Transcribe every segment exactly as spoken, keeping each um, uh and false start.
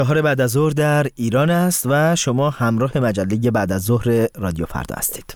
چهار بعد از ظهر در ایران است و شما همراه مجله بعد از ظهر رادیو فردا هستید.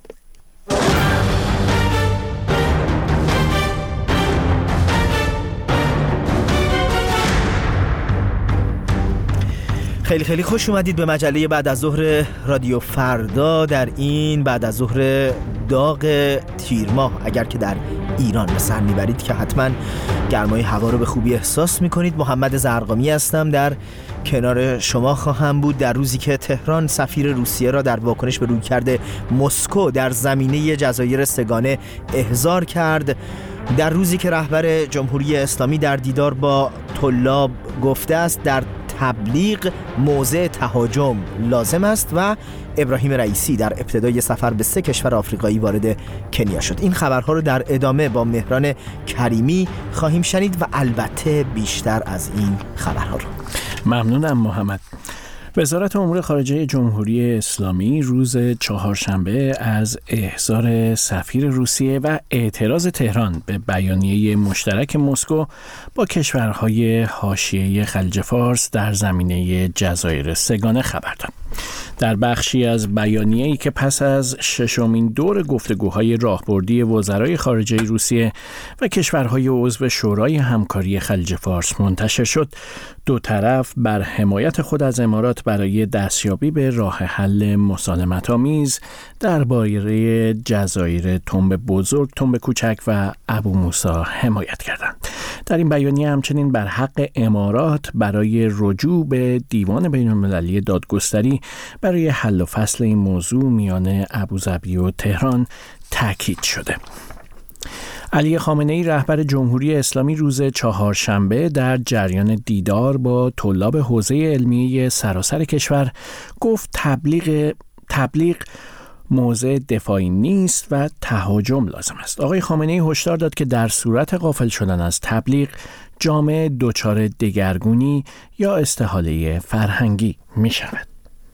خیلی خیلی خوش اومدید به مجله بعد از ظهر رادیو فردا در این بعد از ظهر داغ تیر ماه. اگر که در ایران به سر میبرید که حتما گرمای هوا رو به خوبی احساس میکنید. محمد زرقامی هستم، در کنار شما خواهم بود در روزی که تهران سفیر روسیه را در واکنش به رویکرد مسکو در زمینه جزایر سگانه احضار کرد، در روزی که رهبر جمهوری اسلامی در دیدار با طلاب گفته است در تبلیغ موضع تهاجم لازم است و ابراهیم رئیسی در ابتدای سفر به سه کشور آفریقایی وارد کنیا شد. این خبرها رو در ادامه با مهران کریمی خواهیم شنید و البته بیشتر از این خبرها رو. ممنونم محمد. وزارت امور خارجه جمهوری اسلامی روز چهارشنبه از احضار سفیر روسیه و اعتراض تهران به بیانیه مشترک مسکو با کشورهای حاشیه خلیج فارس در زمینه جزایر سگانه خبر داد. در بخشی از بیانیه‌ای که پس از ششمین دور گفتگوهای راهبردی وزرای خارجه روسیه و کشورهای عضو شورای همکاری خلیج فارس منتشر شد، دو طرف بر حمایت خود از امارات برای دستیابی به راه حل مسالمت‌آمیز درباره جزایر تنب بزرگ، تنب کوچک و ابو موسی حمایت کردند. در این بیانیه همچنین بر حق امارات برای رجوع به دیوان بین‌المللی دادگستری برای حل و فصل این موضوع میان ابوظبی و تهران تاکید شده. علی خامنه‌ای رهبر جمهوری اسلامی روز چهارشنبه در جریان دیدار با طلاب حوزه علمیه سراسر کشور گفت تبلیغ تبلیغ موضع دفاعی نیست و تهاجم لازم است. آقای خامنه‌ای هشدار داد که در صورت غافل شدن از تبلیغ جامعه دچار دگرگونی یا استحاله فرهنگی می شود.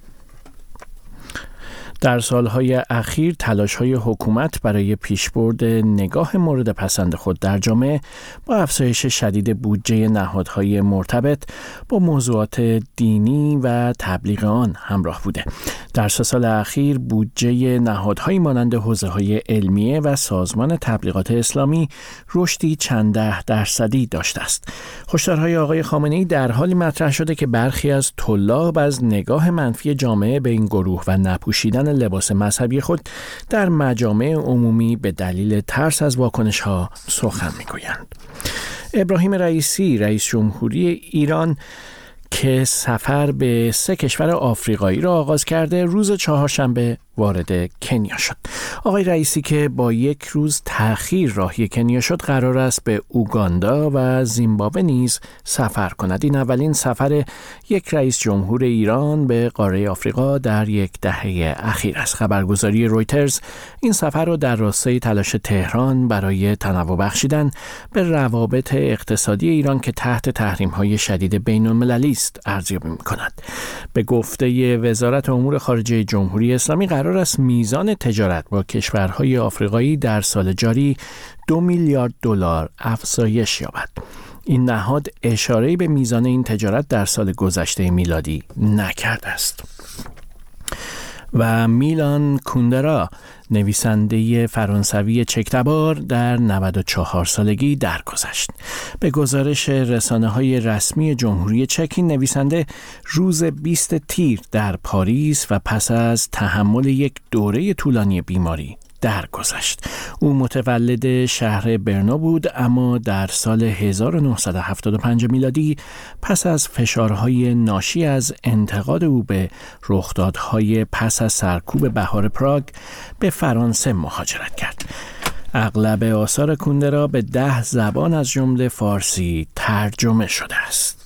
در سالهای اخیر تلاش‌های حکومت برای پیشبرد نگاه مورد پسند خود در جامعه با افزایش شدید بودجه نهادهای مرتبط با موضوعات دینی و تبلیغ آن همراه بوده. در سه سال اخیر بودجه نهادهایی مانند حوزه‌های علمیه و سازمان تبلیغات اسلامی رشدی چند ده درصدی داشته است. هشدارهای آقای خامنه‌ای در حالی مطرح شده که برخی از طلاب از نگاه منفی جامعه به این گروه و نپوشیدن لباس مذهبی خود در مجامع عمومی به دلیل ترس از واکنش‌ها سخن می‌گویند. ابراهیم رئیسی رئیس جمهوری ایران که سفر به سه کشور آفریقایی را آغاز کرده روز چهارشنبه وارد کنیا شد. آقای رئیسی که با یک روز تأخیر راهی کنیا شد قرار است به اوگاندا و زیمبابوه نیز سفر کند. این اولین سفر یک رئیس جمهور ایران به قاره آفریقا در یک دهه اخیر است. خبرگزاری رویترز این سفر را در راستای تلاش تهران برای تنوع بخشیدن به روابط اقتصادی ایران که تحت تحریم‌های شدید بین‌المللی است ارزیابی می‌کند. به گفته وزارت امور خارجه جمهوری اسلامی قرار است میزان تجارت با کشورهای آفریقایی در سال جاری دو میلیارد دلار افزایش یابد. این نهاد اشاره‌ای به میزان این تجارت در سال گذشته میلادی نکرده است. و میلان کوندرا نویسنده فرانسوی چک‌تبار در نود و چهار سالگی درگذشت. به گزارش رسانه‌های رسمی جمهوری چک این نویسنده روز بیست تیر در پاریس و پس از تحمل یک دوره طولانی بیماری درگذشت. او متولد شهر برنو بود اما در سال هزار و نهصد و هفتاد و پنج میلادی پس از فشارهای ناشی از انتقاد او به رخدادهای پس از سرکوب بهار پراگ به فرانسه مهاجرت کرد. اغلب آثار کوندرا به ده زبان از جمله فارسی ترجمه شده است.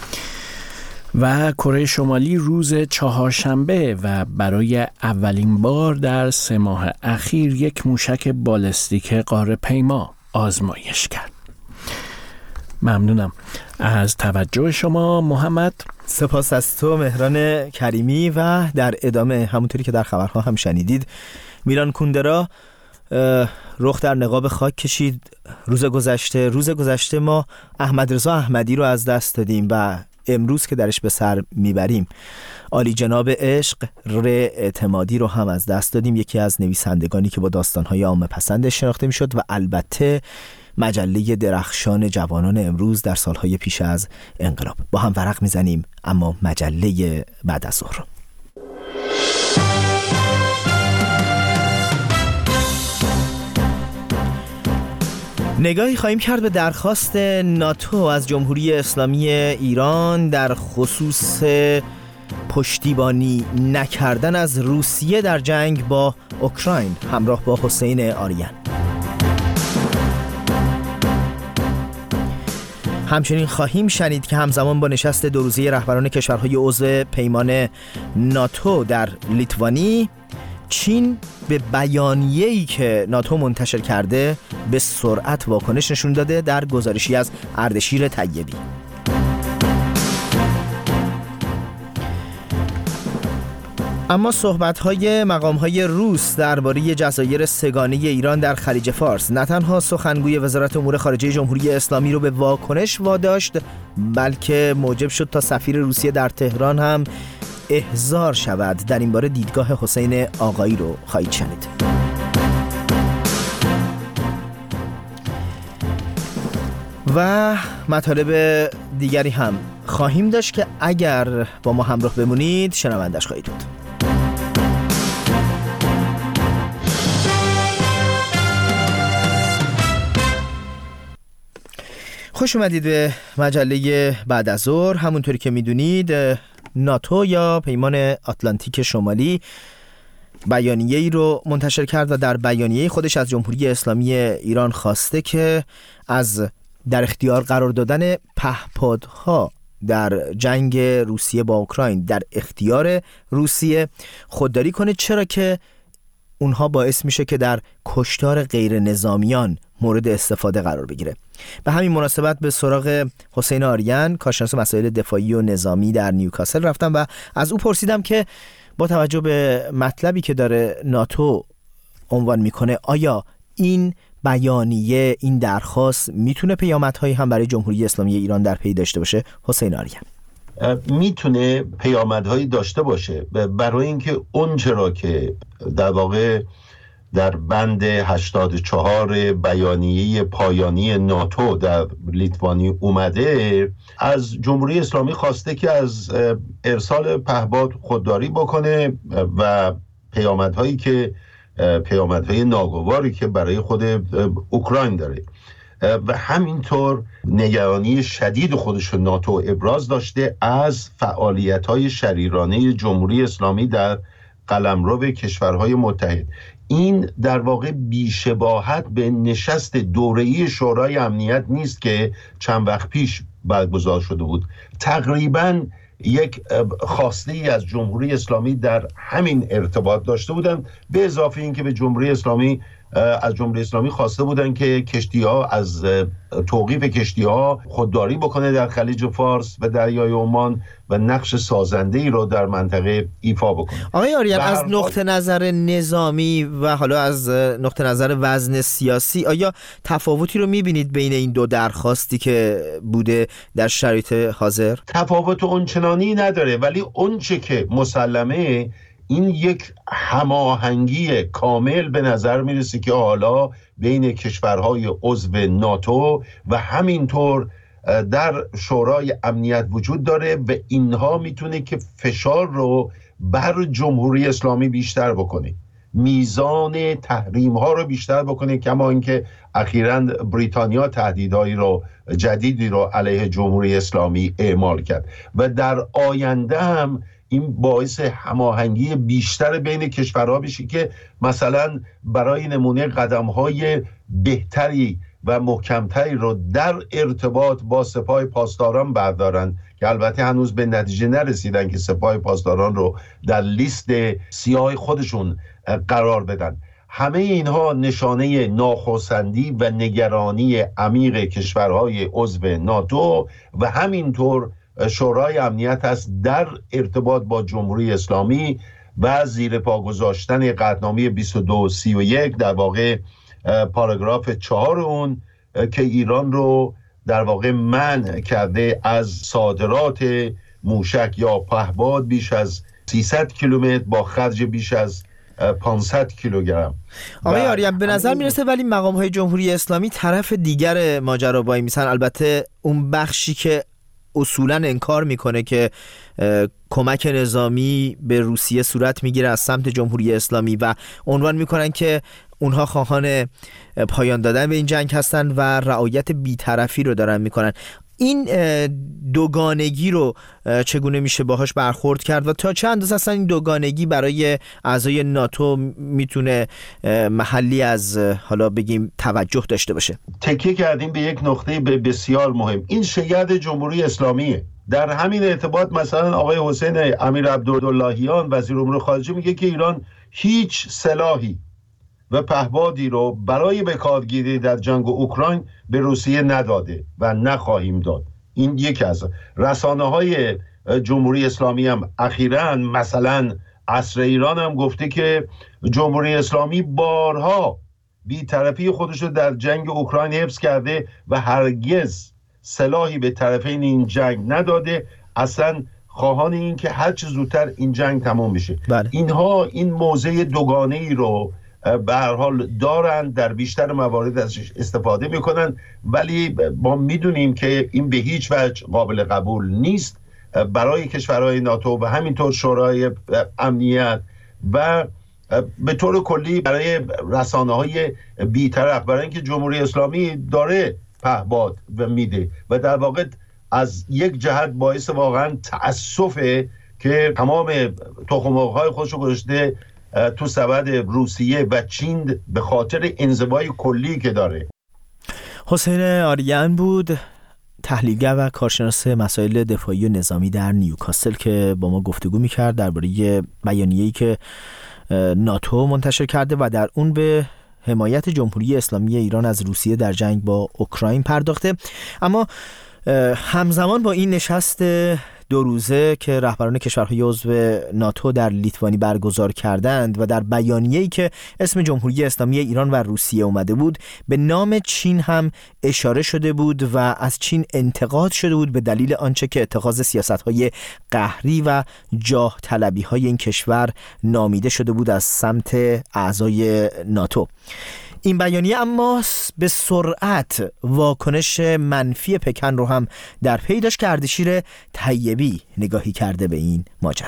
و کره شمالی روز چهارشنبه و برای اولین بار در سه ماه اخیر یک موشک بالستیک قاره پیما آزمایش کرد. ممنونم از توجه شما محمد. سپاس از تو مهران کریمی. و در ادامه همونطوری که در خبرها هم شنیدید میلان کوندرا رخ در نقاب خاک کشید روز گذشته. روز گذشته ما احمد رضا احمدی رو از دست دادیم و امروز که درش به سر میبریم عالی جناب عشق ر اعتمادی رو هم از دست دادیم، یکی از نویسندگانی که با داستان‌های عامه پسندش شناخته میشد و البته مجله درخشان جوانان امروز در سالهای پیش از انقلاب. با هم ورق میزنیم اما مجله بعد از ظهر. نگاهی خواهیم کرد به درخواست ناتو از جمهوری اسلامی ایران در خصوص پشتیبانی نکردن از روسیه در جنگ با اوکراین همراه با حسین آریان. همچنین خواهیم شنید که همزمان با نشست دو روزه رهبران کشورهای عضو پیمان ناتو در لیتوانی، چین به بیانیه‌ای که ناتو منتشر کرده به سرعت واکنش نشون داده در گزارشی از اردشیر طیبی. اما صحبت‌های مقام‌های روس درباره جزایر سه‌گانه ایران در خلیج فارس نه تنها سخنگوی وزارت امور خارجه جمهوری اسلامی رو به واکنش واداشت، بلکه موجب شد تا سفیر روسیه در تهران هم احضار شود. در این باره دیدگاه حسین آقایی رو خواهید شنید. و مطالب دیگری هم خواهیم داشت که اگر با ما همراه بمونید شنوندش خواهید بود. خوش اومدید به مجله بعد از ظهر. همونطوری که میدونید ناتو یا پیمان آتلانتیک شمالی بیانیه‌ای رو منتشر کرد و در بیانیه خودش از جمهوری اسلامی ایران خواسته که از در اختیار قرار دادن پهپادها در جنگ روسیه با اوکراین در اختیار روسیه خودداری کنه، چرا که اونها باعث میشه که در کشتار غیر نظامیان مورد استفاده قرار بگیره. به همین مناسبت به سراغ حسین آریان، کارشناس مسائل دفاعی و نظامی در نیوکاسل رفتم و از او پرسیدم که با توجه به مطلبی که داره ناتو عنوان میکنه، آیا این بیانیه، این درخواست میتونه پیامدهایی هم برای جمهوری اسلامی ایران در پی داشته باشه؟ حسین آریان: میتونه پیامدهایی داشته باشه، برای اینکه اون چرا که در واقع در بند هشتاد و چهار بیانیه پایانی ناتو در لیتوانی اومده، از جمهوری اسلامی خواسته که از ارسال پهپاد خودداری بکنه و پیامدهایی که پیامدهای ناگواری که برای خود اوکراین داره و همینطور نگرانی شدید خودش ناتو ابراز داشته از فعالیت‌های شریرانه جمهوری اسلامی در قلمرو کشورهای متحد. این در واقع بی‌شباهت به نشست دوره‌ای شورای امنیت نیست که چند وقت پیش برگزار شده بود. تقریباً یک خواسته ای از جمهوری اسلامی در همین ارتباط داشته بودن، به اضافه این که به جمهوری اسلامی از جمهوری اسلامی خواسته بودن که کشتی‌ها از توقیف کشتی‌ها خودداری بکنه در خلیج فارس و دریای عمان و نقش سازنده‌ای رو در منطقه ایفا بکنه. آقای آریان، از نقطه نظر نظامی و حالا از نقطه نظر وزن سیاسی، آیا تفاوتی رو می‌بینید بین این دو درخواستی که بوده در شرایط حاضر؟ تفاوت اونچنانی نداره، اون اونچه که مسلمه این یک هماهنگی کامل به نظر میرسه که حالا بین کشورهای عضو ناتو و همینطور در شورای امنیت وجود داره و اینها میتونه که فشار رو بر جمهوری اسلامی بیشتر بکنه، میزان تحریم ها رو بیشتر بکنه، کما اینکه اخیراً بریتانیا تهدیدهایی رو جدیدی رو علیه جمهوری اسلامی اعمال کرد و در آینده هم این باعث هماهنگی بیشتر بین کشورها بشه که مثلا برای نمونه قدم‌های بهتری و محکمتری رو در ارتباط با سپاه پاسداران بردارن که البته هنوز به نتیجه نرسیدن که سپاه پاسداران رو در لیست سیاه خودشون قرار بدن. همه اینها نشانه ناخواسندی و نگرانی عمیق کشورهای عضو ناتو و همینطور شورای امنیت است در ارتباط با جمهوری اسلامی و زیر پا گذاشتن قطعنامه بیست و دو سی و یک، در واقع پاراگراف چهار اون که ایران رو در واقع منع کرده از صادرات موشک یا پهپاد بیش از سیصد کیلومتر با خرج بیش از پانصد کیلوگرم. آقای آریان به نظر میرسه ولی مقام های جمهوری اسلامی طرف دیگر ماجرا وای میسن، البته اون بخشی که اصولا انکار میکنه که کمک نظامی به روسیه صورت میگیره از سمت جمهوری اسلامی و عنوان میکنن که اونها خواهان پایان دادن به این جنگ هستن و رعایت بی‌طرفی رو دارن میکنن. این دوگانگی رو چگونه میشه باهاش برخورد کرد و تا چه اندازه اصلا این دوگانگی برای اعضای ناتو میتونه محلی از حالا بگیم توجه داشته باشه؟ تکیه کردیم به یک نقطه بسیار مهم، این شگرد جمهوری اسلامیه. در همین ارتباط مثلا آقای حسین امیر عبداللهیان وزیر امور خارجه میگه که ایران هیچ سلاحی و پهپادی رو برای بکارگیری در جنگ اوکراین به روسیه نداده و نخواهیم داد. این یکی از رسانه‌های جمهوری اسلامی هم اخیراً مثلا عصر ایران هم گفته که جمهوری اسلامی بارها بی‌طرفی خودش رو در جنگ اوکراین حفظ کرده و هرگز سلاحی به طرفین این جنگ نداده، اصلا خواهان این که هر چه زودتر این جنگ تمام بشه. بله. اینها این موضع دوگانه ای رو به هر حال دارن، در بیشتر موارد ازش استفاده میکنن، ولی ما میدونیم که این به هیچ وجه قابل قبول نیست برای کشورهای ناتو و همینطور شورای امنیت و به طور کلی برای رسانه‌های بی‌طرف، برای اینکه جمهوری اسلامی داره پهپاد و میده و در واقع از یک جهت باعث واقعا تأسفه که تمام تخم‌مرغ‌های خودشو گذاشته تو سبد روسیه و چین به خاطر انزوای کلی که داره. حسین آریان بود، تحلیلگر و کارشناس مسائل دفاعی و نظامی در نیوکاسل که با ما گفتگو میکرد درباره بیانیه‌ای که ناتو منتشر کرده و در اون به حمایت جمهوری اسلامی ایران از روسیه در جنگ با اوکراین پرداخته. اما همزمان با این نشست دو روزه که رهبران کشورهای عضو ناتو در لیتوانی برگزار کردند و در بیانیه‌ای که اسم جمهوری اسلامی ایران و روسیه اومده بود به نام چین هم اشاره شده بود و از چین انتقاد شده بود به دلیل آنچه که اتخاذ سیاست‌های قهری و جاه طلبی‌های این کشور نامیده شده بود از سمت اعضای ناتو. این بیانیه اما به سرعت واکنش منفی پکن رو هم در پی داشت که اردشیر طیبی نگاهی کرده به این ماجرا.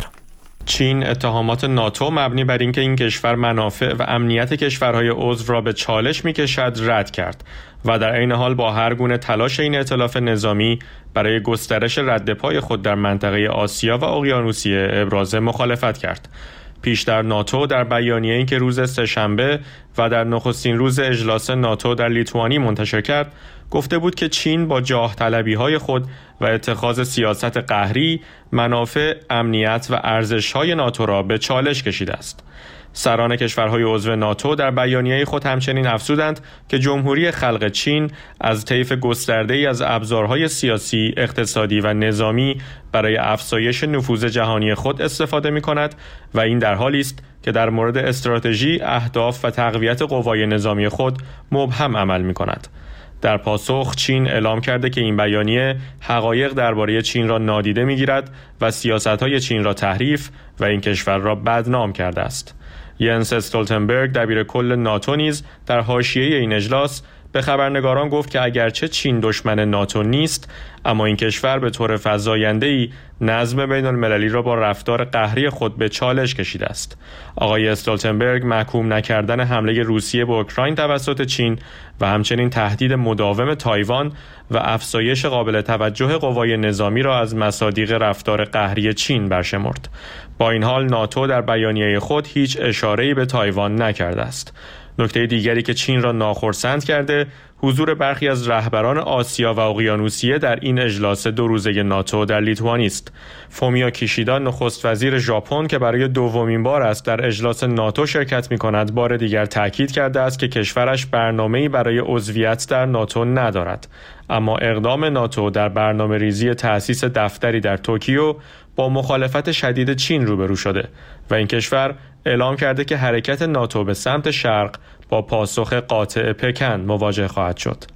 چین اتهامات ناتو مبنی بر اینکه این کشور منافع و امنیت کشورهای عضو را به چالش می‌کشد رد کرد و در عین حال با هر گونه تلاش این ائتلاف نظامی برای گسترش رد پای خود در منطقه آسیا و اقیانوسیه ابراز مخالفت کرد. پیشتر ناتو در بیانیه‌ای که روز سه‌شنبه و در نخستین روز اجلاس ناتو در لیتوانی منتشر کرد، گفته بود که چین با جاه طلبی‌های خود و اتخاذ سیاست قهری منافع، امنیت و ارزش‌های ناتو را به چالش کشیده است. سران کشورهای عضو ناتو در بیانیه خود همچنین افزودند که جمهوری خلق چین از طیف گسترده‌ای از ابزارهای سیاسی، اقتصادی و نظامی برای افزایش نفوذ جهانی خود استفاده می‌کند و این در حالی است که در مورد استراتژی، اهداف و تقویت قوای نظامی خود مبهم عمل می‌کند. در پاسخ چین اعلام کرده که این بیانیه حقایق درباره چین را نادیده می‌گیرد و سیاست‌های چین را تحریف و این کشور را بدنام کرده است. ینس استولتنبرگ دبیر کل ناتو نیز در حاشیه این اجلاس به خبرنگاران گفت که اگرچه چین دشمن ناتو نیست، اما این کشور به طور فزاینده‌ای نظم بین المللی را با رفتار قهری خود به چالش کشیده است. آقای استولتنبرگ محکوم نکردن حمله روسیه به اوکراین توسط چین و همچنین تهدید مداوم تایوان و افزایش قابل توجه قوای نظامی را از مصادیق رفتار قهری چین برشمرد. با این حال ناتو در بیانیه خود هیچ اشاره‌ای به تایوان نکرده است. نکته دیگری که چین را ناخرسند کرده حضور برخی از رهبران آسیا و اقیانوسیه در این اجلاس دو روزه ناتو در لیتوانی است. فومیو کیشیدا نخست وزیر ژاپن که برای دومین بار است در اجلاس ناتو شرکت می‌کند، بار دیگر تاکید کرده است که کشورش برنامه‌ای برای عضویت در ناتو ندارد. اما اقدام ناتو در برنامه‌ریزی تأسیس دفتری در توکیو با مخالفت شدید چین روبرو شده و این کشور اعلام کرده که حرکت ناتو به سمت شرق با پاسخ قاطع پکن مواجه خواهد شد.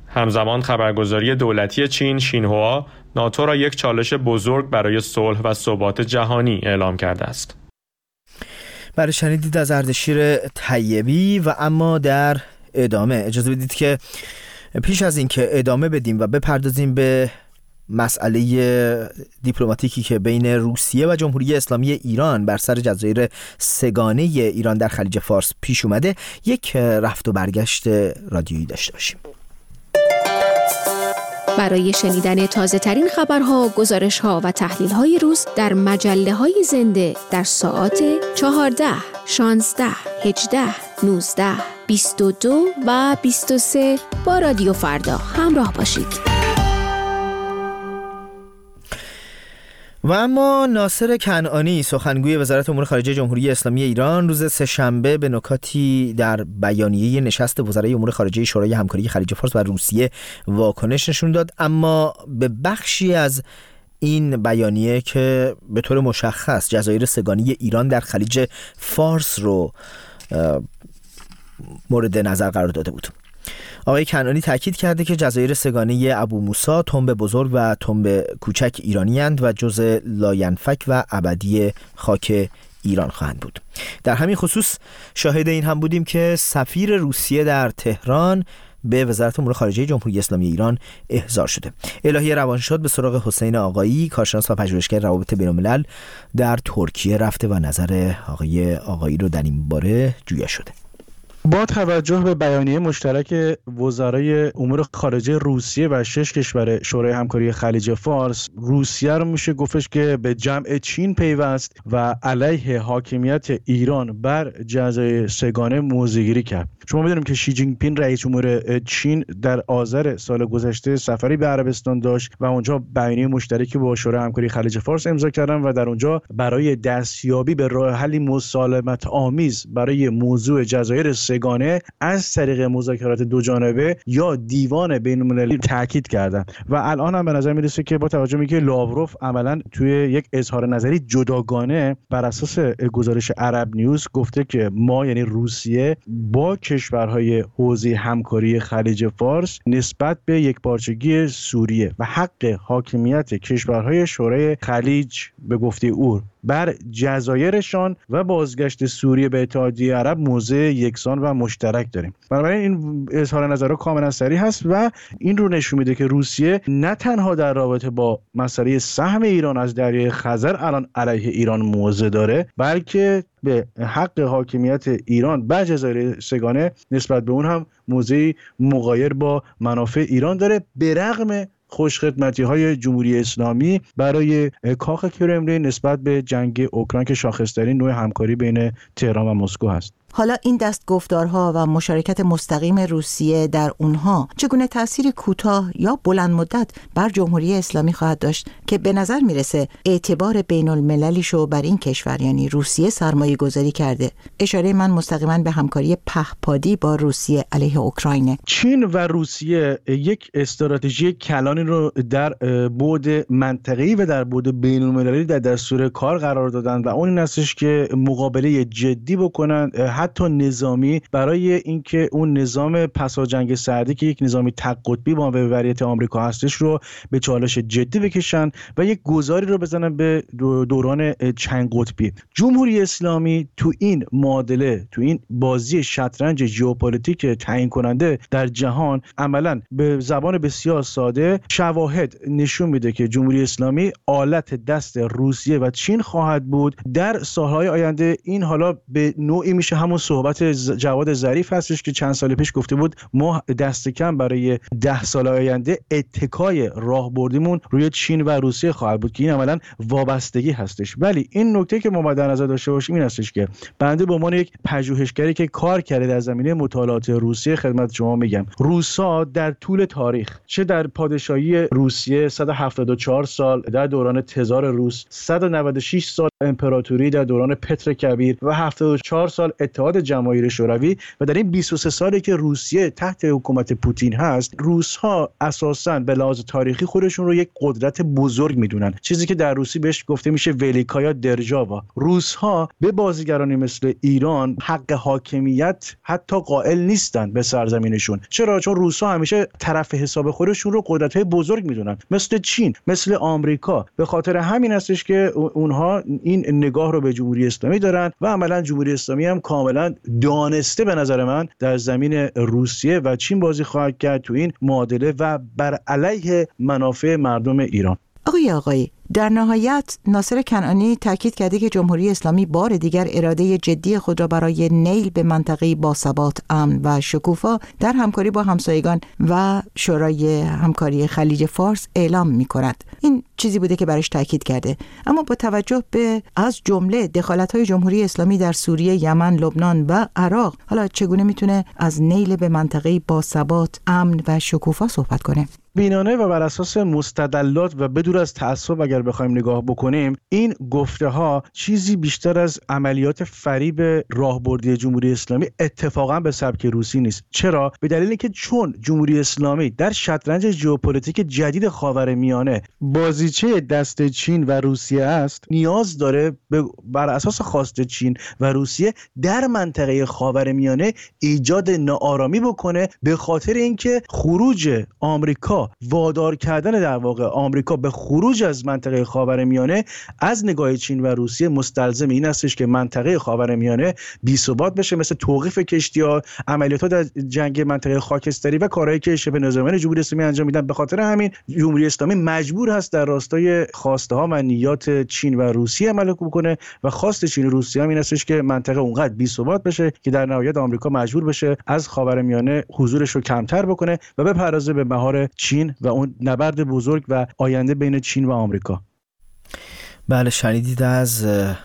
همزمان خبرگزاری دولتی چین شینهوا ناتو را یک چالش بزرگ برای صلح و ثبات جهانی اعلام کرده است. برای شنیدید از اردشیر طیبی. و اما در ادامه اجازه بدید که پیش از این که ادامه بدیم و بپردازیم به مسئله دیپلماتیکی که بین روسیه و جمهوری اسلامی ایران بر سر جزایر سه‌گانه ایران در خلیج فارس پیش اومده، یک رفت و برگشت رادیویی داشته باشیم. برای شنیدن تازه ترین خبرها، گزارش‌ها و تحلیل‌های روز در مجله‌های زنده در ساعات چهارده، شانزده، هجده، نوزده، بیست و دو و بیست و سه با رادیو فردا همراه باشید. و اما ناصر کنعانی، سخنگوی وزارت امور خارجه جمهوری اسلامی ایران، روز سه‌شنبه به نکاتی در بیانیه نشست وزرای امور خارجه شورای همکاری خلیج فارس و روسیه واکنش نشون داد، اما به بخشی از این بیانیه که به طور مشخص جزایر سه‌گانه ایران در خلیج فارس رو مورد نظر قرار داده بود. آقای کنعانی تاکید کرده که جزایر سه‌گانه ابو موسی تنب بزرگ و تنب کوچک ایرانی اند و جزء لاینفک و ابدی خاک ایران خواهند بود. در همین خصوص شاهد این هم بودیم که سفیر روسیه در تهران به وزارت امور خارجه جمهوری اسلامی ایران احضار شده. الهی روانشاد به سراغ حسین آقایی، کارشناس و پژوهشگر روابط بین‌الملل در ترکیه رفته و نظر آقای آقایی رو در این باره جویا شده. با توجه به بیانیه مشترک وزرای امور خارجه روسیه و شش کشور شورای همکاری خلیج فارس، روسیه رو میشه گفتش که به جمع چین پیوست و علیه حاکمیت ایران بر جزایر سه‌گانه موضع‌گیری کرد. شما می‌دونیم که شی جین پینگ رئیس جمهور چین در آذر سال گذشته سفری به عربستان داشت و اونجا بیانیه مشترکی با شورای همکاری خلیج فارس امضا کردن و در اونجا برای دستیابی به راه حلی مسالمت آمیز برای موضوع جزایر سه‌گانه از طریق مذاکرات دو جانبه یا دیوان بین‌المللی تاکید کردن و الان هم به نظر میرسه که با توجه به اینکه لاوروف عملاً توی یک اظهار نظری جداگانه بر اساس گزارش عرب نیوز گفته که ما یعنی روسیه با کشورهای حوزه همکاری خلیج فارس نسبت به یکپارچگی سوریه و حق حاکمیت کشورهای شورای خلیج به گفته او بر جزایرشان و بازگشت سوریه به اتحادیه عرب موضع یکسان و مشترک داریم. بنابراین این اظهار نظرها کاملا صریح هست و این رو نشون میده که روسیه نه تنها در رابطه با مسئله سهم ایران از دریای خزر الان علیه ایران موضع داره، بلکه به حق حاکمیت ایران بر جزایر سه‌گانه نسبت به اون هم موضعی مغایر با منافع ایران داره، به رغم خوشخدمتی های جمهوری اسلامی برای کاخ کرملین نسبت به جنگ اوکراین که شاخص‌ترین نوع همکاری بین تهران و مسکو هست. حالا این دست گفتارها و مشارکت مستقیم روسیه در اونها چگونه تأثیر کوتاه یا بلند مدت بر جمهوری اسلامی خواهد داشت که به نظر میرسه اعتبار بین المللیشو بر این کشور یعنی روسیه سرمایه گذاری کرده؟ اشاره من مستقیما به همکاری پهپادی با روسیه علیه اوکراین. چین و روسیه یک استراتژی کلانی رو در بعد منطقه‌ای و در بعد بین المللی در دستور کار قرار دادن و اون این هستش که مقابله جدی بکنن، حتی نظامی، برای اینکه اون نظام پس از جنگ سردی که یک نظامی تک قطبی با محوریت آمریکا هستش رو به چالش جدی بکشن و یک گذاری رو بزنن به دوران چند قطبی. جمهوری اسلامی تو این معادله، تو این بازی شطرنج ژئوپلیتیک تعیین کننده در جهان، عملاً به زبان بسیار ساده شواهد نشون میده که جمهوری اسلامی آلت دست روسیه و چین خواهد بود در سالهای آینده. این حالا به نوعی میشه همون صحبت جواد ظریف هستش که چند سال پیش گفته بود ما دست کم برای ده سال آینده اتکای راهبردیمون روی چین و روسیه خواهد بود که این عملاً وابستگی هستش. ولی این نکته که ما در نظر داشته باشیم این هستش که بنده به عنوان یک پژوهشگری که کار کرده در زمینه مطالعات روسیه خدمت شما میگم، روسا در طول تاریخ، چه در پادشاهی روسیه صد و هفتاد و چهار سال در دوران تزار روس، صد و نود و شش سال امپراتوری در دوران پتر کبیر و هفتاد و چهار سال اتحاد جماهیر شوروی و در این بیست و سه سالی که روسیه تحت حکومت پوتین هست، روس‌ها اساساً به لحاظ تاریخی خودشون رو یک قدرت بزرگ میدونن، چیزی که در روسی بهش گفته میشه ولیکایا درجاوا. روس‌ها به بازیگرانی مثل ایران حق حاکمیت حتی قائل نیستن به سرزمینشون. چرا؟ چون روس‌ها همیشه طرف حساب خودشون رو قدرت‌های بزرگ میدونن، مثل چین، مثل آمریکا. به خاطر همین هستش که اونها این نگاه رو به جمهوری اسلامی دارن و عملاً جمهوری اسلامی هم کاملاً دانسته به نظر من در زمین روسیه و چین بازی خواهد کرد تو این معادله و بر علیه منافع مردم ایران. آقای آقایی، در نهایت ناصر کنعانی تاکید کرده که جمهوری اسلامی بار دیگر اراده جدی خود را برای نیل به منطقه باثبات، امن و شکوفا در همکاری با همسایگان و شورای همکاری خلیج فارس اعلام می کند. این چیزی بوده که برش تاکید کرده. اما با توجه به از جمله دخالت‌های جمهوری اسلامی در سوریه، یمن، لبنان و عراق، حالا چگونه میتونه از نیل به منطقه باثبات، امن و شکوفا صحبت کنه؟ بینانه و بر اساس مستدلات و بدون از تعصب اگر بخوایم نگاه بکنیم، این گفته ها چیزی بیشتر از عملیات فریب راهبردی جمهوری اسلامی اتفاقا به سبک روسی نیست. چرا؟ به دلیل اینکه چون جمهوری اسلامی در شطرنج ژئوپلیتیک جدید خاورمیانه بازیچه دست چین و روسیه است، نیاز داره بر اساس خواست چین و روسیه در منطقه خاورمیانه ایجاد ناآرامی بکنه، به خاطر اینکه خروج آمریکا، وادار کردن در واقع آمریکا به خروج از منطقه خاورمیانه از نگاه چین و روسیه مستلزم این استش که منطقه خاورمیانه بی‌ثبات بشه، مثل توقیف کشتی‌ها، عملیات‌ها در جنگ منطقه خاکستری و کارهایی که شبه نظامیان جمهوری اسلامی انجام میدن. به خاطر همین جمهوری اسلامی مجبور هست در راستای خواسته‌ها و نیات چین و روسیه عمل بکنه و خواست چین و روسیه هم این استش که منطقه اونقدر بی‌ثبات بشه که در نهایت آمریکا مجبور بشه از خاورمیانه حضورش رو کمتر بکنه و بپردازه به مهار چین و اون نبرد بزرگ و آینده بین چین و آمریکا. بله، شنیدید از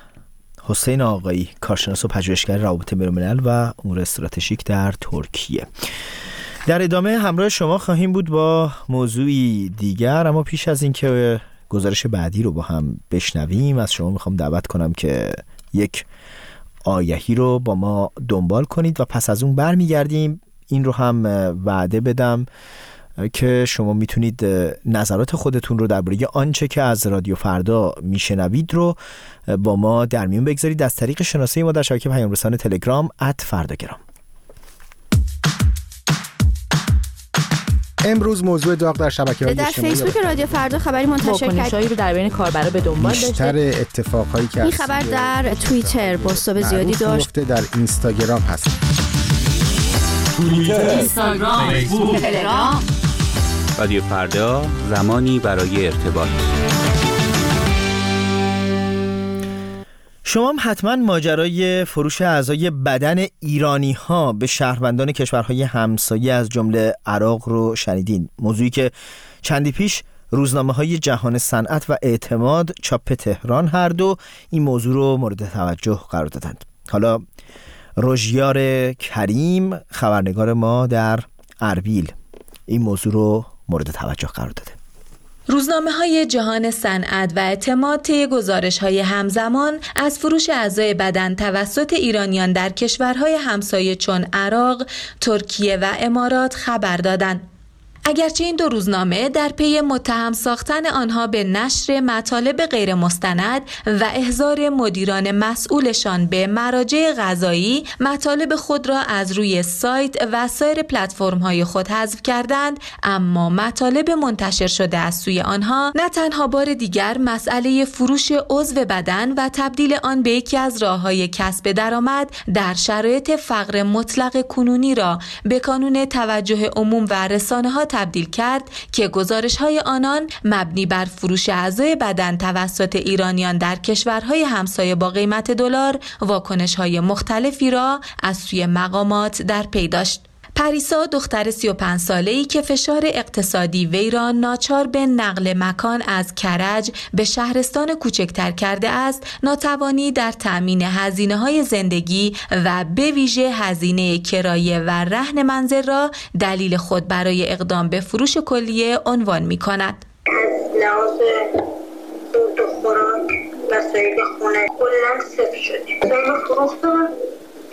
حسین آقایی، کارشناس و پژوهشگر روابط بین‌الملل و امور استراتژیک در ترکیه. در ادامه همراه شما خواهیم بود با موضوعی دیگر، اما پیش از اینکه گزارش بعدی رو با هم بشنویم از شما میخوام دعوت کنم که یک آیهی رو با ما دنبال کنید و پس از اون برمیگردیم. این رو هم وعده بدم که شما میتونید نظرات خودتون رو درباره آنچه که از رادیو فردا میشنوید رو با ما در میون بگذارید از طریق شناسه ما در شبکه پیام رسان تلگرام ات فرداگرام. امروز موضوع داغ در شبکه‌های اجتماعی در فیسبوک رادیو فردا خبری منتشر کرد رو در بین کاربرا به دنبال داشته. بیشتر اتفاقایی که این خبر در توییتر پست‌های زیادی داشت، در اینستاگرام هست. توییتر، اینستاگرام، فیسبوک، تلگرام. رادیو فردا، زمانی برای ارتباط. شما هم حتما ماجرای فروش اعضای بدن ایرانی ها به شهروندان کشورهای همسایه از جمله عراق رو شنیدین. موضوعی که چندی پیش روزنامه های جهان صنعت و اعتماد چاپ تهران هر دو این موضوع رو مورد توجه قرار دادند. حالا روژیار کریم، خبرنگار ما در اربیل، این موضوع رو مورد توجه قرار داده. روزنامه‌های جهان صنعت و اعتماد طی گزارش‌های همزمان از فروش اعضای بدن توسط ایرانیان در کشورهای همسایه چون عراق، ترکیه و امارات خبر دادند. اگرچه این دو روزنامه در پی متهم ساختن آنها به نشر مطالب غیر مستند و احضار مدیران مسئولشان به مراجع قضایی مطالب خود را از روی سایت و سایر پلتفرم‌های خود حذف کردند، اما مطالب منتشر شده از سوی آنها نه تنها بار دیگر مسئله فروش عضو بدن و تبدیل آن به یکی از راه‌های کسب درآمد در شرایط فقر مطلق کنونی را به کانون توجه عموم و رسانه‌ها تبدیل کرد که گزارش‌های آنان مبنی بر فروش اعضای بدن توسط ایرانیان در کشورهای همسایه با قیمت دلار واکنش‌های مختلفی را از سوی مقامات در پی داشت. پریسا، دختر سی و پنج ساله‌ای که فشار اقتصادی وی را ناچار به نقل مکان از کرج به شهرستان کوچکتر کرده است، ناتوانی در تأمین هزینه‌های زندگی و به ویژه هزینه کرایه و رهن منزل را دلیل خود برای اقدام به فروش کلیه عنوان می‌کند. لحاظ خورد و خوراک وسایل خونه کلاً صفر شدیم. سایل فروختم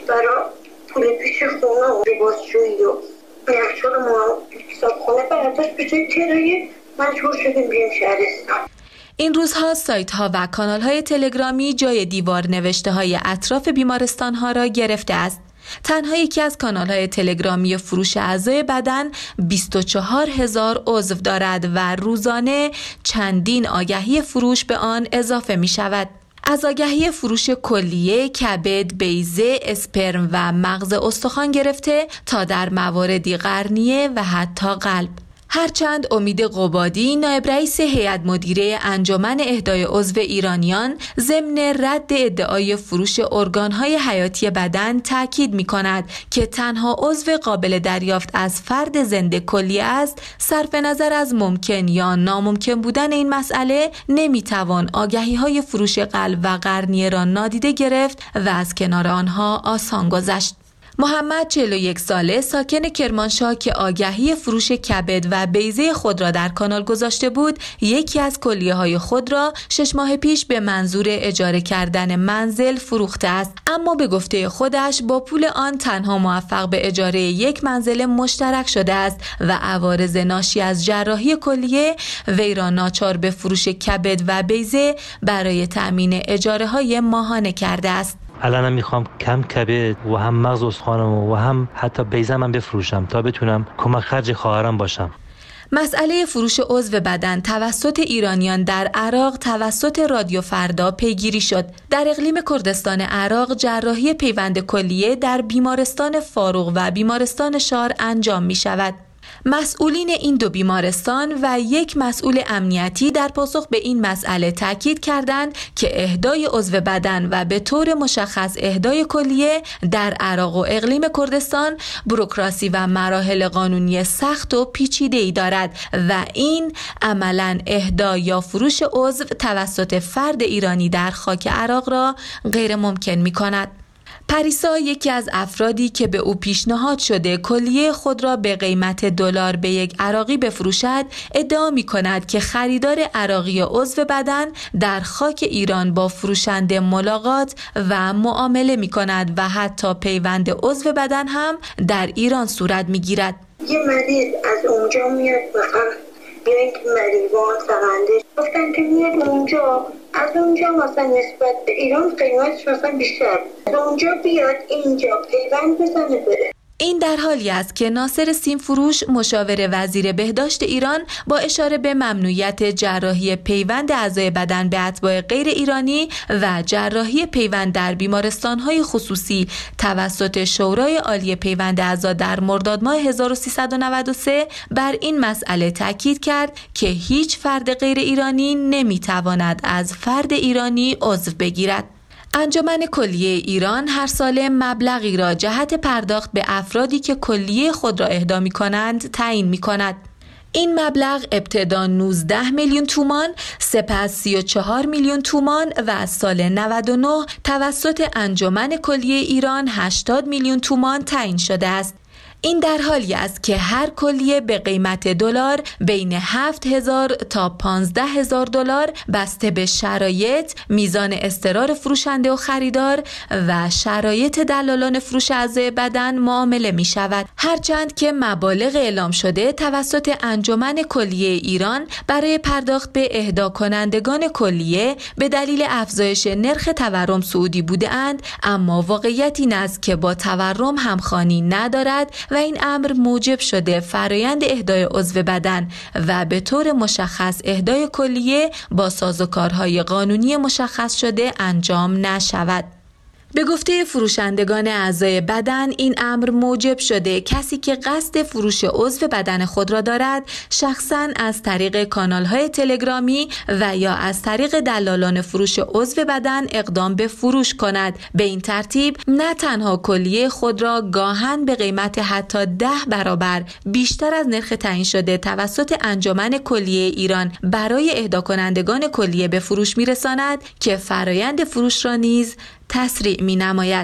برای پول پیش خونه و لباسشویی و یخچال ما حساب خونه برداشت به جای کرایه مجبور شدیم بیایم شهرستان. این روزها سایت ها و کانال های تلگرامی جای دیوار نوشته های اطراف بیمارستان ها را گرفته است. تنها یکی از کانال های تلگرامی فروش اعضای بدن بیست و چهار هزار عضو دارد و روزانه چندین آگهی فروش به آن اضافه می شود. از آگهی فروش کلیه، کبد، بیضه، اسپرم و مغز استخوان گرفته تا در مواردی قرنیه و حتی قلب. هرچند امید قبادی نایب رئیس هیئت مدیره انجمن اهدای عضو ایرانیان ضمن رد ادعای فروش ارگان‌های حیاتی بدن تاکید می‌کند که تنها عضو قابل دریافت از فرد زنده کلیه است، صرف نظر از ممکن یا ناممکن بودن این مسئله نمی‌توان آگهی‌های فروش قلب و قرنیه را نادیده گرفت و از کنار آنها آسان گذشت. محمد چهل و یک ساله ساکن کرمانشاه که آگهی فروش کبد و بیضه خود را در کانال گذاشته بود، یکی از کلیه‌های خود را شش ماه پیش به منظور اجاره کردن منزل فروخته است، اما به گفته خودش با پول آن تنها موفق به اجاره یک منزل مشترک شده است و عوارض ناشی از جراحی کلیه وی را ناچار به فروش کبد و بیضه برای تأمین اجاره‌های ماهانه کرده است. الانم میخوام کم کبد و هم مغز استخوانم و هم حتی بیضه‌م هم بفروشم تا بتونم کمک خرج خواهرم باشم. مسئله فروش عضو بدن توسط ایرانیان در عراق توسط رادیو فردا پیگیری شد. در اقلیم کردستان عراق جراحی پیوند کلیه در بیمارستان فاروق و بیمارستان شار انجام می شود. مسئولین این دو بیمارستان و یک مسئول امنیتی در پاسخ به این مسئله تاکید کردند که اهدای عضو بدن و به طور مشخص اهدای کلیه در عراق و اقلیم کردستان بوروکراسی و مراحل قانونی سخت و پیچیده‌ای دارد و این عملاً اهدا یا فروش عضو توسط فرد ایرانی در خاک عراق را غیر ممکن می‌کند. پریسا یکی از افرادی که به او پیشنهاد شده کلیه خود را به قیمت دلار به یک عراقی بفروشد، ادعا می کند که خریدار عراقی عضو بدن در خاک ایران با فروشنده ملاقات و معامله می کند و حتی پیوند عضو بدن هم در ایران صورت می گیرد. یه مریض از اونجا میاد بخواه یا اینکه مریضان سرنده گفتن که میاد اونجا، از اونجا مثلا نسبت به ایران قیمتش مثلا بیشتر، از اونجا بیاد اینجا پیوند بزنه بره. این در حالی است که ناصر سیمفروش مشاور وزیر بهداشت ایران با اشاره به ممنوعیت جراحی پیوند اعضای بدن به اتباع غیر ایرانی و جراحی پیوند در بیمارستان‌های خصوصی توسط شورای عالی پیوند اعضا در مرداد ماه هزار و سیصد و نود و سه بر این مسئله تاکید کرد که هیچ فرد غیر ایرانی نمی‌تواند از فرد ایرانی عضو بگیرد. انجمن کلیه ایران هر ساله مبلغی را جهت پرداخت به افرادی که کلیه خود را اهدا می‌کنند تعیین می‌کند. این مبلغ ابتدا نوزده میلیون تومان، سپس سی و چهار میلیون تومان و از سال نود و نه توسط انجمن کلیه ایران هشتاد میلیون تومان تعیین شده است. این در حالی است که هر کلیه به قیمت دلار بین هفت هزار تا پانزده هزار دلار بسته به شرایط، میزان اضطرار فروشنده و خریدار و شرایط دلالان فروش اعضای بدن معامله می شود. هرچند که مبالغ اعلام شده توسط انجمن کلیه ایران برای پرداخت به اهدا کنندگان کلیه به دلیل افزایش نرخ تورم صعودی بوده اند، اما واقعیت این است که با تورم همخوانی ندارد و این امر موجب شده فرایند اهدای عضو بدن و به طور مشخص اهدای کلیه با سازوکارهای قانونی مشخص شده انجام نشود. به گفته فروشندگان اعضای بدن این امر موجب شده کسی که قصد فروش عضو بدن خود را دارد شخصاً از طریق کانال‌های تلگرامی و یا از طریق دلالان فروش عضو بدن اقدام به فروش کند. به این ترتیب نه تنها کلیه خود را گاهن به قیمت حتی ده برابر بیشتر از نرخ تعیین شده توسط انجمن کلیه ایران برای اهدا کنندگان کلیه به فروش می‌رساند که فرایند فروش را نیز تسریع می نماید.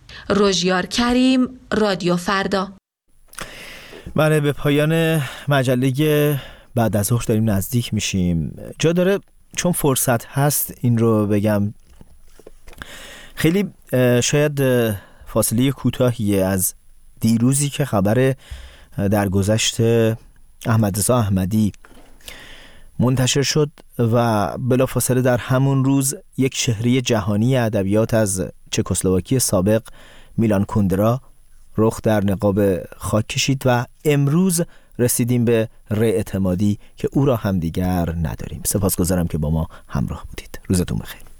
روژیار کریم، رادیو فردا. بله، به پایان مجله بعد از ظهر داریم نزدیک میشیم. جا داره چون فرصت هست این رو بگم، خیلی شاید فاصله کوتاهی از دیروزی که خبر در گذشت احمدرضا احمدی منتشر شد و بلافاصله در همون روز یک شهری جهانی ادبیات از چکسلواکی سابق میلان کوندرا رخ در نقاب خاک کشید و امروز رسیدیم به ری اعتمادی که او را هم دیگر نداریم. سپاسگزارم که با ما همراه بودید. روزتون بخیر.